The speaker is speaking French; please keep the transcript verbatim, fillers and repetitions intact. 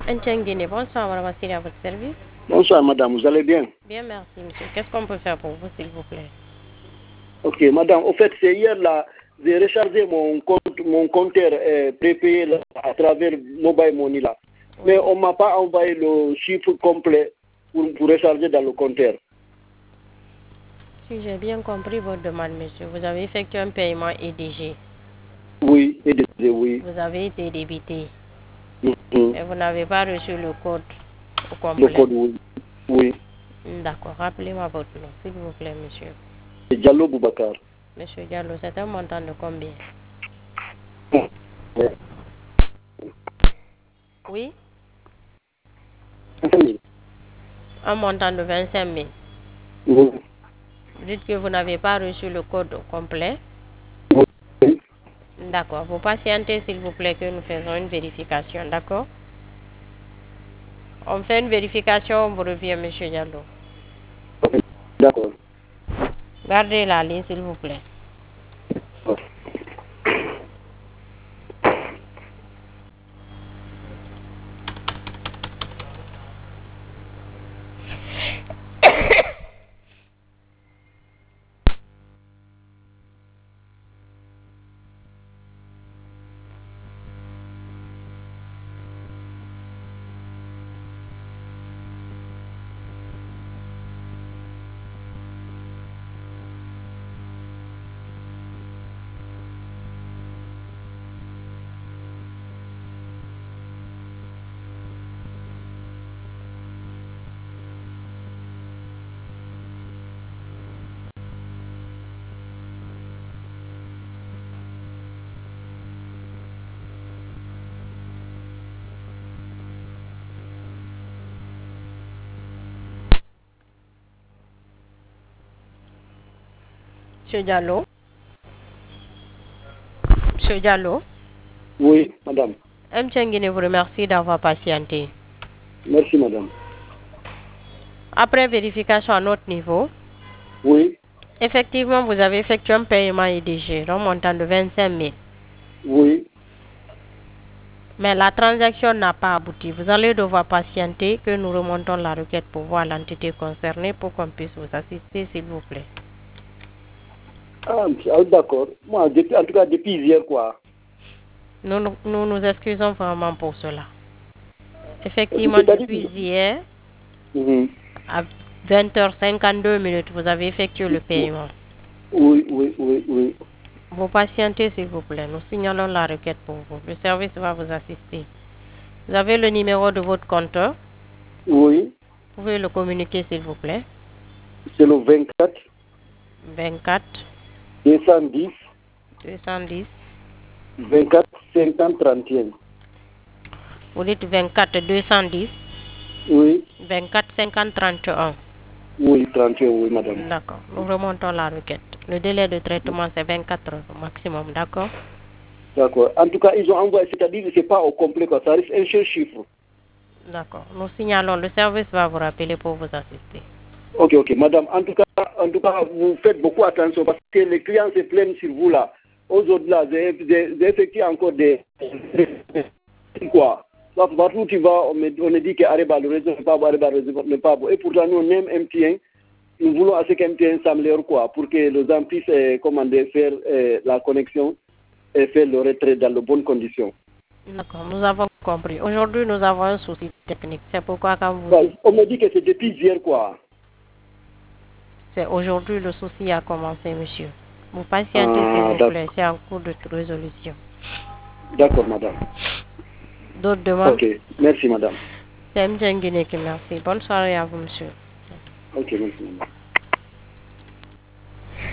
Ntchengine, bonsoir, madame Assili, à votre service. Bonsoir, madame, vous allez bien? Bien, merci, monsieur. Qu'est-ce qu'on peut faire pour vous, s'il vous plaît? Ok, madame, au fait, c'est hier là, j'ai rechargé mon compte, mon compteur euh, prépayé là, à travers Mobile Money là. Oui. Mais on ne m'a pas envoyé le chiffre complet pour, pour recharger dans le compteur. Si j'ai bien compris votre demande, monsieur, vous avez effectué un paiement E D G. Oui, E D G, oui. Vous avez été débité. Mm-hmm. Et vous n'avez pas reçu le code au complet. Le code, oui. Oui. D'accord. Rappelez-moi votre nom, s'il vous plaît, monsieur. C'est Diallo Boubacar. Monsieur Diallo, c'est un montant de combien? Oui? Un montant de vingt-cinq mille. Oui. Vous dites que vous n'avez pas reçu le code complet? Oui. D'accord. Vous patientez, s'il vous plaît, que nous faisons une vérification, d'accord? On fait une vérification, on vous revient, monsieur Diallo. D'accord. Gardez la ligne, s'il vous plaît. Monsieur Diallo? Monsieur Diallo? Oui, madame. M. Tchengine vous remercie d'avoir patienté. Merci, madame. Après vérification à notre niveau, oui, effectivement, vous avez effectué un paiement E D G, un montant de vingt-cinq mille. Oui. Mais la transaction n'a pas abouti. Vous allez devoir patienter que nous remontons la requête pour voir l'entité concernée pour qu'on puisse vous assister, s'il vous plaît. Ah, d'accord. Moi, depuis, en tout cas, depuis hier, quoi. Nous nous, nous nous excusons vraiment pour cela. Effectivement, depuis hier, mm-hmm. à vingt heures cinquante-deux minutes, vous avez effectué le paiement. Oui, oui, oui, oui. Vous patientez, s'il vous plaît. Nous signalons la requête pour vous. Le service va vous assister. Vous avez le numéro de votre compteur? Oui. Vous pouvez le communiquer, s'il vous plaît. C'est le vingt-quatre. vingt-quatre. deux cent dix. deux cent dix. vingt-quatre cinquante trente et un. Vous dites vingt-quatre deux cent dix? Oui. vingt-quatre cinquante trente et un. Oui, trente et un, oui, madame. D'accord. Nous remontons la requête. Le délai de traitement, c'est vingt-quatre heures au maximum, d'accord? D'accord. En tout cas, ils ont envoyé, c'est-à-dire que ce n'est pas au complet, quoi. Ça reste un seul chiffre. D'accord. Nous signalons, le service va vous rappeler pour vous assister. Ok, ok. Madame, en tout cas, en tout cas, vous faites beaucoup attention parce que les clients se plaignent sur vous, là. Aujourd'hui, là, j'ai effectué encore des... quoi. Partout où tu vas, on me, on me dit que Areba, le réseau n'est pas bon, Areba, le réseau n'est pas bon. Et pourtant, nous, on aime M T N. Nous voulons à ce qu'M T N s'améliore, quoi, pour que les gens puissent euh, commander, faire euh, la connexion et faire le retrait dans de bonnes conditions. D'accord, nous avons compris. Aujourd'hui, nous avons un souci technique. C'est pourquoi quand vous... Ouais, on me dit que c'est depuis hier, quoi. C'est aujourd'hui le souci a commencé, monsieur. Vous patientez, Ah, s'il vous plaît. C'est en cours de résolution. D'accord, madame. D'autres demandes? Ok, merci, madame. C'est M. Djengine qui merci. Bonne soirée à vous, monsieur. Ok, merci, madame.